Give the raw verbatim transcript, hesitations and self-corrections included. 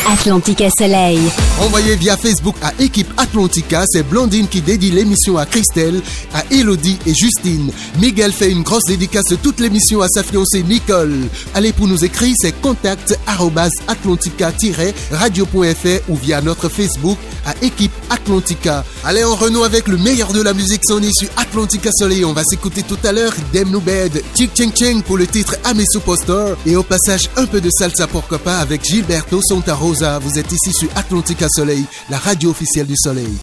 Atlantica Soleil. Envoyez via Facebook à Équipe Atlantica, c'est Blandine qui dédie l'émission à Christelle, à Elodie et Justine. Miguel fait une grosse dédicace de toute l'émission à sa fiancée Nicole. Allez, pour nous écrire, c'est contact arobase atlantica tiret radio point f r ou via notre Facebook à Équipe Atlantica. Allez, on renoue avec le meilleur de la musique sonné sur Atlantica Soleil. On va s'écouter tout à l'heure Dem No Bed, Chick Ching Ching pour le titre Amesu Poster et au passage un peu de salsa pour copain avec Gilberto Santa Rosa. Vous êtes ici sur Atlantica Soleil, la radio officielle du soleil.